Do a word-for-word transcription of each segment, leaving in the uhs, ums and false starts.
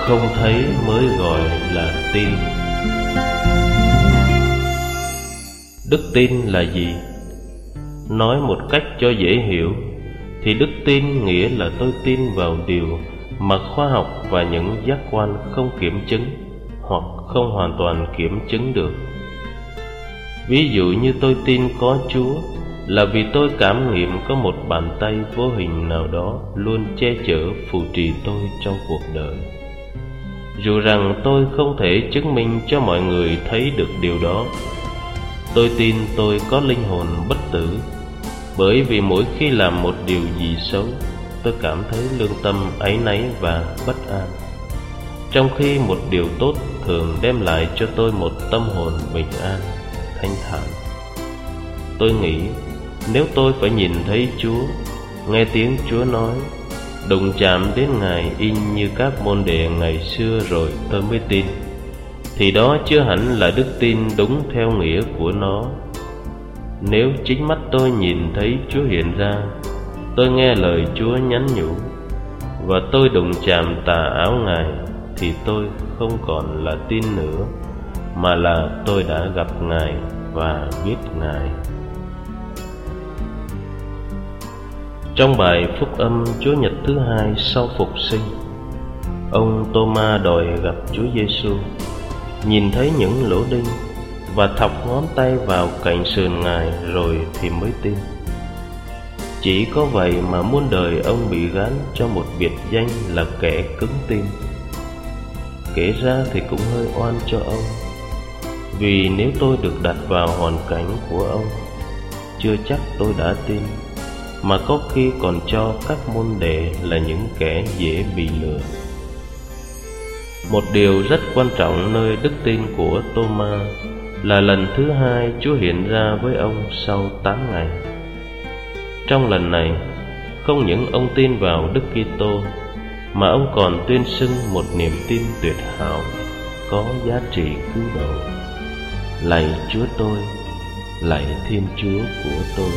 không thấy mới gọi là tin. Đức tin là gì? Nói một cách cho dễ hiểu thì đức tin nghĩa là tôi tin vào điều mà khoa học và những giác quan không kiểm chứng hoặc không hoàn toàn kiểm chứng được. Ví dụ như tôi tin có Chúa là vì tôi cảm nghiệm có một bàn tay vô hình nào đó luôn che chở phù trì tôi trong cuộc đời. Dù rằng tôi không thể chứng minh cho mọi người thấy được điều đó, tôi tin tôi có linh hồn bất tử, bởi vì mỗi khi làm một điều gì xấu, tôi cảm thấy lương tâm áy náy và bất an, trong khi một điều tốt thường đem lại cho tôi một tâm hồn bình an, thanh thản. Tôi nghĩ nếu tôi phải nhìn thấy Chúa, nghe tiếng Chúa nói, đụng chạm đến Ngài y như các môn đệ ngày xưa rồi tôi mới tin, thì đó chưa hẳn là đức tin đúng theo nghĩa của nó. Nếu chính mắt tôi nhìn thấy Chúa hiện ra, tôi nghe lời Chúa nhắn nhủ, và tôi đụng chạm tà áo Ngài, thì tôi không còn là tin nữa, mà là tôi đã gặp Ngài và biết Ngài. Trong bài phúc âm Chúa Nhật thứ hai sau phục sinh, ông Tô-ma đòi gặp Chúa Giêsu, nhìn thấy những lỗ đinh và thọc ngón tay vào cạnh sườn Ngài rồi thì mới tin. Chỉ có vậy mà muôn đời ông bị gán cho một biệt danh là kẻ cứng tin. Kể ra thì cũng hơi oan cho ông, vì nếu tôi được đặt vào hoàn cảnh của ông, chưa chắc tôi đã tin, mà có khi còn cho các môn đệ là những kẻ dễ bị lừa. Một điều rất quan trọng nơi đức tin của Tô-ma là lần thứ hai Chúa hiện ra với ông sau tám ngày. Trong lần này, không những ông tin vào Đức Kitô, mà ông còn tuyên xưng một niềm tin tuyệt hảo, có giá trị cứu độ: lạy Chúa tôi, lạy Thiên Chúa của tôi.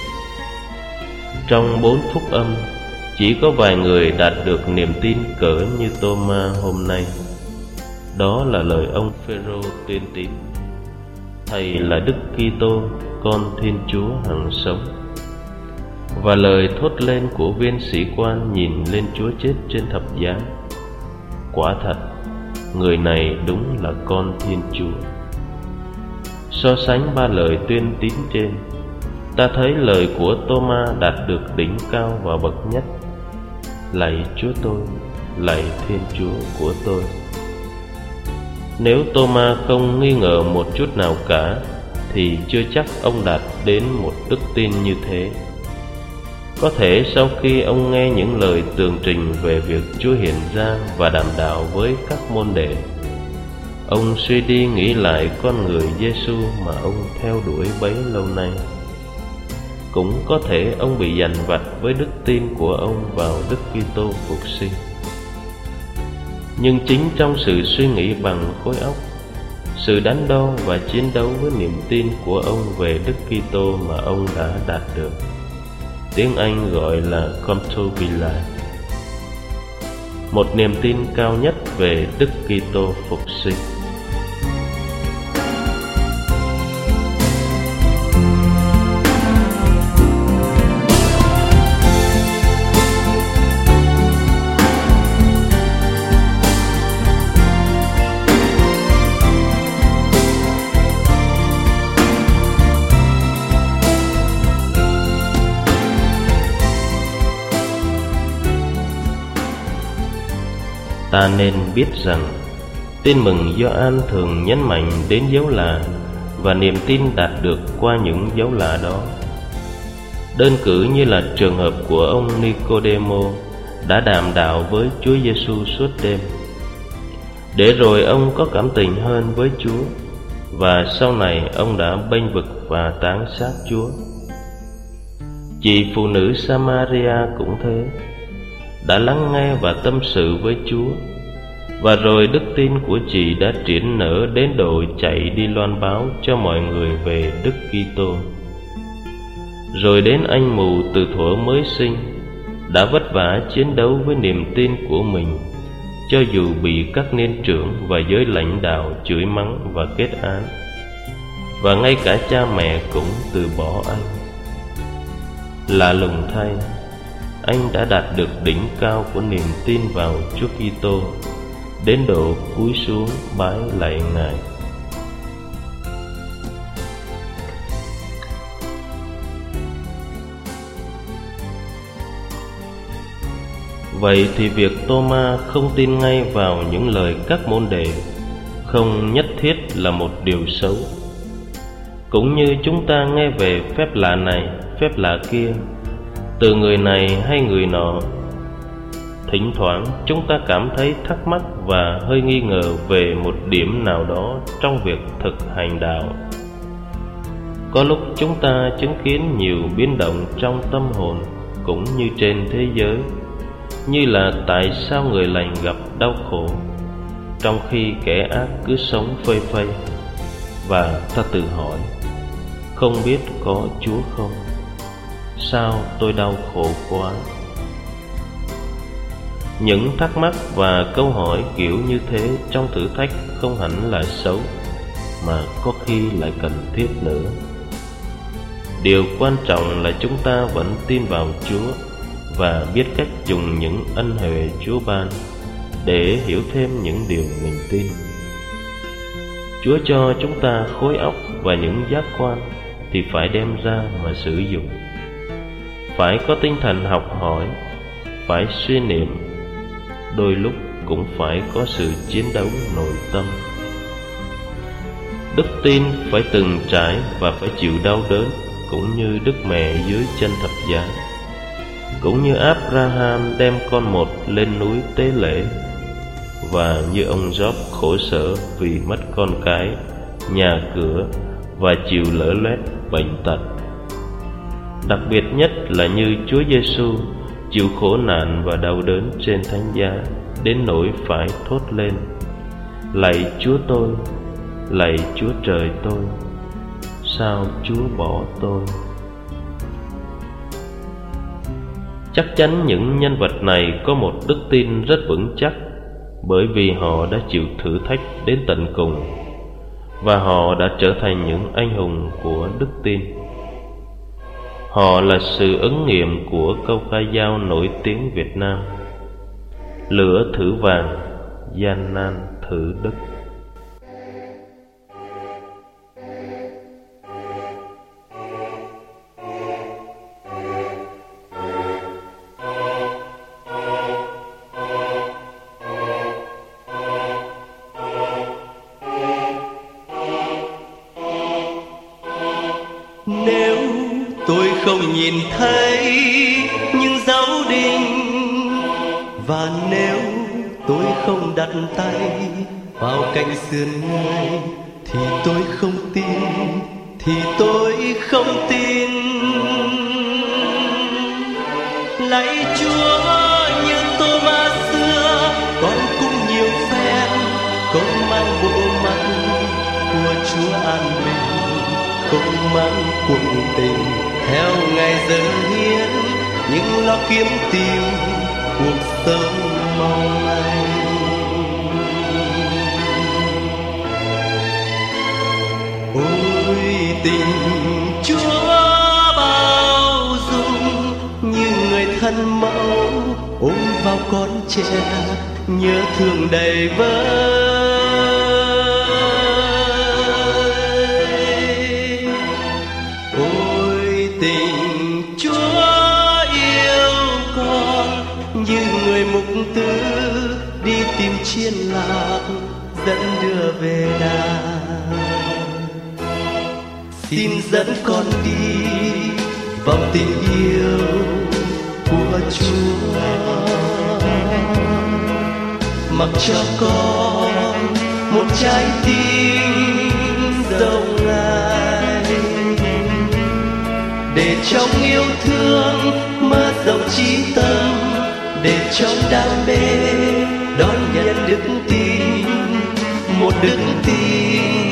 Trong bốn phúc âm, chỉ có vài người đạt được niềm tin cỡ như Tô-ma hôm nay. Đó là lời ông Phêrô tuyên tín: Thầy là Đức Kitô, con Thiên Chúa hằng sống. Và lời thốt lên của viên sĩ quan nhìn lên Chúa chết trên thập giá: Quả thật, người này đúng là con Thiên Chúa. So sánh ba lời tuyên tín trên, ta thấy lời của Tô-ma đạt được đỉnh cao và bậc nhất: lạy Chúa tôi, lạy Thiên Chúa của tôi. Nếu Tô-ma không nghi ngờ một chút nào cả, thì chưa chắc ông đạt đến một đức tin như thế. Có thể sau khi ông nghe những lời tường trình về việc Chúa hiện ra và đàm đạo với các môn đệ, ông suy đi nghĩ lại con người Giêsu mà ông theo đuổi bấy lâu nay. Cũng có thể ông bị dằn vặt với đức tin của ông vào Đức Kitô phục sinh. Nhưng chính trong sự suy nghĩ bằng khối óc, sự đắn đo và chiến đấu với niềm tin của ông về Đức Kitô mà ông đã đạt được, tiếng Anh gọi là come to believe, một niềm tin cao nhất về Đức Kitô phục sinh. Ta nên biết rằng tin mừng Gioan thường nhấn mạnh đến dấu lạ và niềm tin đạt được qua những dấu lạ đó. Đơn cử như là trường hợp của ông Nicodemo đã đàm đạo với Chúa Giêsu suốt đêm, để rồi ông có cảm tình hơn với Chúa, và sau này ông đã bênh vực và tán xác Chúa. Chị phụ nữ Samaria cũng thế, đã lắng nghe và tâm sự với Chúa, và rồi đức tin của chị đã triển nở đến độ chạy đi loan báo cho mọi người về Đức Kitô. Rồi đến anh mù từ thuở mới sinh, đã vất vả chiến đấu với niềm tin của mình, cho dù bị các niên trưởng và giới lãnh đạo chửi mắng và kết án, và ngay cả cha mẹ cũng từ bỏ anh. Lạ lùng thay, anh đã đạt được đỉnh cao của niềm tin vào Chúa Kitô, đến độ cúi xuống bái lạy Ngài. Vậy thì việc Tô-ma không tin ngay vào những lời các môn đệ không nhất thiết là một điều xấu. Cũng như chúng ta nghe về phép lạ này, phép lạ kia, từ người này hay người nọ, thỉnh thoảng chúng ta cảm thấy thắc mắc và hơi nghi ngờ về một điểm nào đó trong việc thực hành đạo. Có lúc chúng ta chứng kiến nhiều biến động trong tâm hồn cũng như trên thế giới, như là tại sao người lành gặp đau khổ, trong khi kẻ ác cứ sống phơi phây. Và ta tự hỏi, không biết có Chúa không? Sao tôi đau khổ quá? Những thắc mắc và câu hỏi kiểu như thế trong thử thách không hẳn là xấu, mà có khi lại cần thiết nữa. Điều quan trọng là chúng ta vẫn tin vào Chúa và biết cách dùng những ân huệ Chúa ban để hiểu thêm những điều mình tin. Chúa cho chúng ta khối óc và những giác quan thì phải đem ra mà sử dụng. Phải có tinh thần học hỏi, phải suy niệm, đôi lúc cũng phải có sự chiến đấu nội tâm. Đức tin phải từng trải và phải chịu đau đớn, cũng như Đức Mẹ dưới chân thập giá, cũng như Abraham đem con một lên núi tế lễ, và như ông Job khổ sở vì mất con cái, nhà cửa và chịu lở loét bệnh tật. Đặc biệt nhất là như Chúa Giêsu chịu khổ nạn và đau đớn trên thánh giá đến nỗi phải thốt lên: lạy Chúa tôi, lạy Chúa trời tôi, sao Chúa bỏ tôi? Chắc chắn những nhân vật này có một đức tin rất vững chắc, bởi vì họ đã chịu thử thách đến tận cùng, và họ đã trở thành những anh hùng của đức tin. Họ là sự ứng nghiệm của câu ca dao nổi tiếng Việt Nam: lửa thử vàng, gian nan thử đức. Nếu tôi không nhìn thấy những dấu đinh, và nếu tôi không đặt tay vào cạnh sườn người, thì tôi không tin, thì tôi không tin. Lạy Chúa, như Tô-ma xưa, con cũng nhiều phen, con mang bộ mặt của Chúa an bình, không mang cuộc tình theo ngày giờ hiến, nhưng lo kiếm tìm cuộc sống mong manh. Ôi tình Chúa bao dung, như người thân mẫu ôm vào con trẻ, nhớ thương đầy vơi. Tình Chúa yêu con, như người mục tư đi tìm chiên lạc dẫn đưa về đàng. Xin dẫn con đi vào tình yêu của Chúa, mặc cho con một trái tim rộng ngài, để trong yêu thương mở rộng trí tâm, để trong đam mê đón nhận đức tin, một đức tin